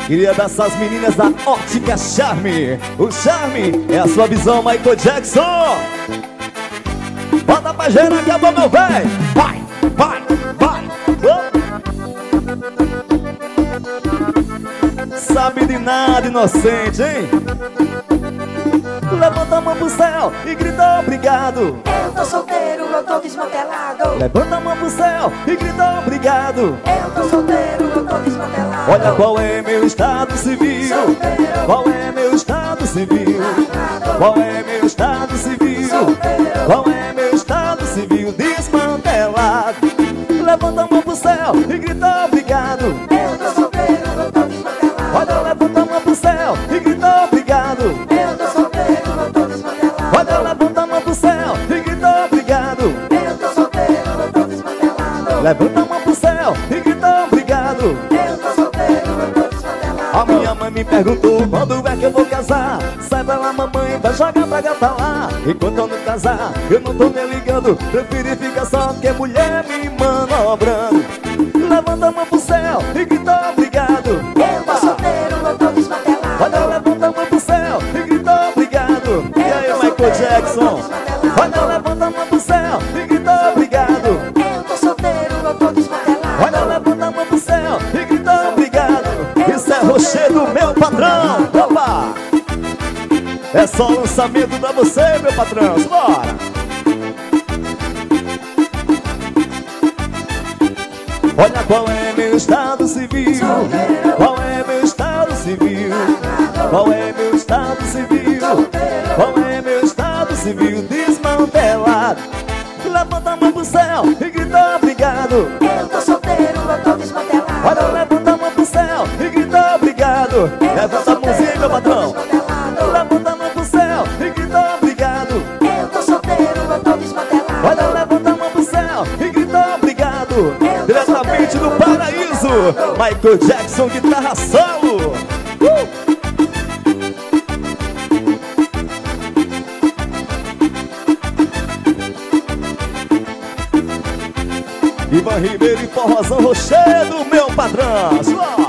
Queria abraçar as meninas da Ótica Charme. O charme é a sua visão, Michael Jackson. Bota pra gerar, acabou meu velho. Vai, vai, vai. Sabe de nada, inocente, hein? Levanta a mão pro céu e grita obrigado. Eu tô solteiro, eu tô desmantelado. Levanta a mão pro céu e grita obrigado. Eu tô solteiro, eu tô desmantelado. Olha qual é meu estado civil. Solteiro. Qual é meu estado civil? Qual é meu estado civil? Solteiro. Qual é meu estado civil? Desmantelado. Levanta a mão pro céu e grita obrigado. Eu tô solteiro, eu tô desmantelado. Olha, levanta a mão pro céu e grita obrigado. Eu tô solteiro, eu tô desmantelado. Olha, levanta a mão pro céu e grita obrigado. Eu tô solteiro, eu tô desmantelado. Levanta a mão pro céu e grita obrigado. Eu tô solteiro, eu tô desmantelado. A minha mãe me perguntou quando é que eu vou casar. Sai pra lá, mamãe, vai jogar pra gata lá. Enquanto eu não casar, eu não tô nem ligando. Preferi ficar só que mulher me manobrando. Levanta a mão pro céu e grita obrigado. Eu tô solteiro, eu tô desmantelado. Olha, levanta a mão pro céu e grita obrigado. E aí, Michael Jackson? Olha, levanta a mão pro céu e grita obrigado. Eu tô solteiro, eu tô desmantelado. Olha, levanta a mão pro céu e grita obrigado. Isso é rocher do meu patrão. Opa! É só lançamento pra você, meu patrão. Bora! Olha qual é meu estado civil. Qual é meu estado civil? Qual é meu estado civil? Qual é meu estado civil? Desmantelado. Levanta a mão pro céu e grita obrigado. Eu tô solteiro, eu tô desmantelado. Olha, levanta a mão pro céu e grita obrigado. Levanta a mãozinha, meu patrão. Levanta a mão pro céu e grita obrigado. Eu tô solteiro, eu tô desmantelado. Olha, levanta a mão pro céu e grita obrigado. Diretamente do paraíso, Michael Jackson, guitarra solo. Ivan Ribeiro e forrozão rocher do meu patrão.